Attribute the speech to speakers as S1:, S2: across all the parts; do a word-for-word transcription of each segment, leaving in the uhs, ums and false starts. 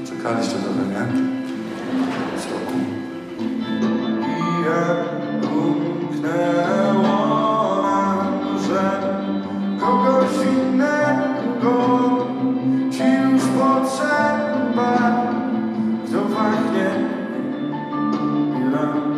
S1: Czekaliście trochę, nie? W stoku. I jak umknęło nam, że kogoś innego ci już potrzeba, kto pachnie ile.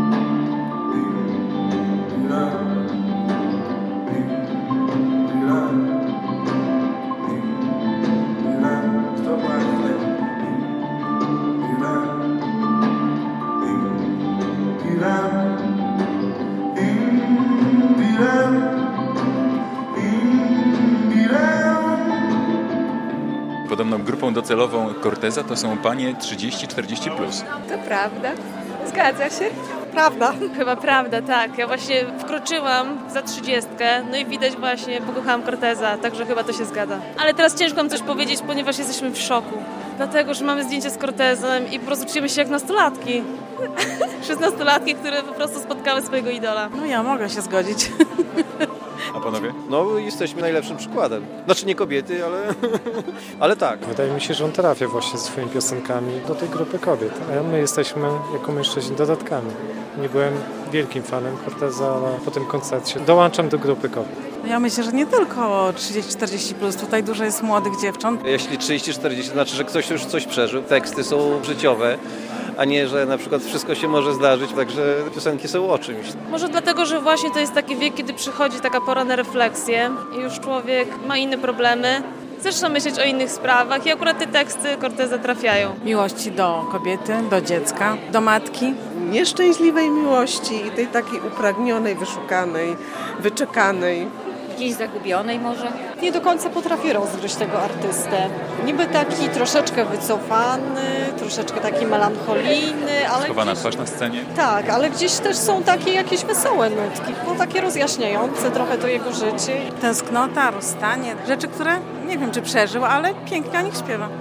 S2: Podobną grupą docelową Corteza to są panie trzydzieści czterdzieści plus.
S3: To prawda. Zgadza się.
S4: Prawda.
S5: Chyba prawda, tak. Ja właśnie wkroczyłam za trzydziestkę, no i widać właśnie, pokochałam Corteza, także chyba to się zgadza. Ale teraz ciężko nam coś powiedzieć, ponieważ jesteśmy w szoku. Dlatego, że mamy zdjęcie z Cortezem i po prostu czujemy się jak nastolatki. szesnastolatki, które po prostu spotkały swojego idola.
S4: No ja mogę się zgodzić.
S2: A panowie?
S6: No jesteśmy najlepszym przykładem. Znaczy nie kobiety, ale, ale tak.
S7: Wydaje mi się, że on trafia właśnie swoimi piosenkami do tej grupy kobiet, a my jesteśmy jako mężczyźni dodatkami. Nie byłem wielkim fanem Corteza, ale po tym koncercie dołączam do grupy kobiet.
S4: Ja myślę, że nie tylko trzydzieści czterdzieści plus, tutaj dużo jest młodych dziewcząt.
S6: Jeśli trzydzieści czterdzieści, to znaczy, że ktoś już coś przeżył. Teksty są życiowe, a nie, że na przykład wszystko się może zdarzyć, także piosenki są o czymś.
S5: Może dlatego, że właśnie to jest taki wiek, kiedy przychodzi taka pora na refleksję i już człowiek ma inne problemy, zaczyna myśleć o innych sprawach i akurat te teksty Corteza trafiają.
S4: Miłości do kobiety, do dziecka, do matki.
S8: Nieszczęśliwej miłości i tej takiej upragnionej, wyszukanej, wyczekanej.
S3: Gdzieś zagubionej może.
S9: Nie do końca potrafię rozgryźć tego artystę. Niby taki troszeczkę wycofany, troszeczkę taki melancholijny, ale
S2: Schowana
S9: gdzieś...
S2: twarz na scenie?
S9: Tak, ale gdzieś też są takie jakieś wesołe nutki, no takie rozjaśniające trochę to jego życie.
S4: Tęsknota, rozstanie, rzeczy, które nie wiem, czy przeżył, ale pięknie o nich śpiewa.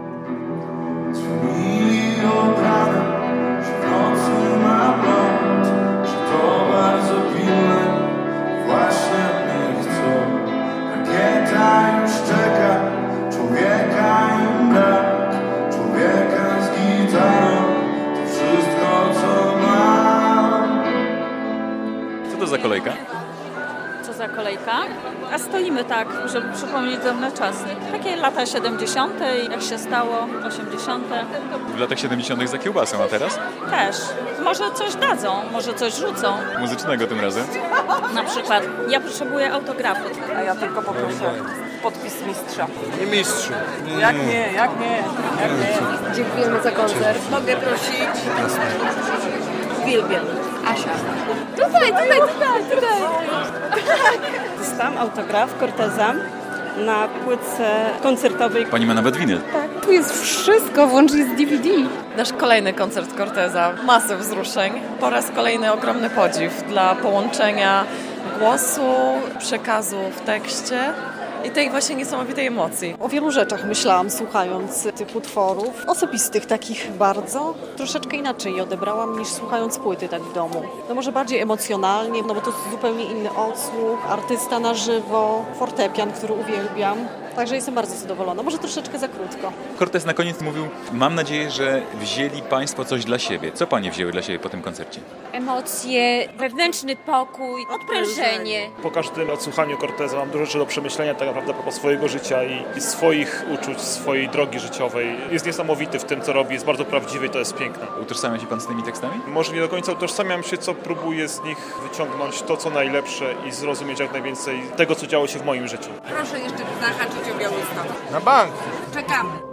S2: Co to za kolejka?
S10: Co za kolejka? A stoimy tak, żeby przypomnieć dawne czasy. Takie lata siedemdziesiąte, jak się stało, osiemdziesiąte.
S2: W latach siedemdziesiątych za kiełbasą, a teraz?
S10: Też. Może coś dadzą, może coś rzucą.
S2: Muzycznego tym razem?
S10: Na przykład ja potrzebuję autografu.
S8: A ja tylko poproszę podpis mistrza.
S6: Nie mistrzu.
S8: Nie. Jak nie, jak nie, jak nie.
S3: Dziękujemy za koncert.
S8: Mogę prosić? Uwielbiam.
S3: Asia. Tutaj, tutaj, tutaj, tutaj.
S9: Dostałam autograf Corteza na płytce koncertowej.
S2: Pani ma nawet winyl.
S3: Tak, tu jest wszystko, włącznie z D V D.
S11: Nasz kolejny koncert Corteza. Masę wzruszeń. Po raz kolejny ogromny podziw dla połączenia głosu, przekazu w tekście i tej właśnie niesamowitej emocji.
S9: O wielu rzeczach myślałam, słuchając tych utworów, osobistych takich bardzo. Troszeczkę inaczej je odebrałam niż słuchając płyty tak w domu. No może bardziej emocjonalnie, no bo to jest zupełnie inny odsłuch, artysta na żywo, fortepian, który uwielbiam. Także jestem bardzo zadowolona. Może troszeczkę za krótko.
S2: Cortez na koniec mówił, mam nadzieję, że wzięli państwo coś dla siebie. Co panie wzięły dla siebie po tym koncercie?
S3: Emocje, wewnętrzny pokój, odprężenie.
S12: Po każdym odsłuchaniu Corteza mam dużo rzeczy do przemyślenia tak naprawdę po swojego życia i, i swoich uczuć, swojej drogi życiowej. Jest niesamowity w tym, co robi, jest bardzo prawdziwy i to jest piękne.
S2: Utożsamia się pan z tymi tekstami?
S12: Może nie do końca utożsamiam się, co próbuję z nich wyciągnąć to, co najlepsze i zrozumieć jak najwięcej tego, co działo się w moim życiu.
S8: Proszę jeszcze zahaczyć o Białystok.
S6: Na bank.
S8: Czekamy.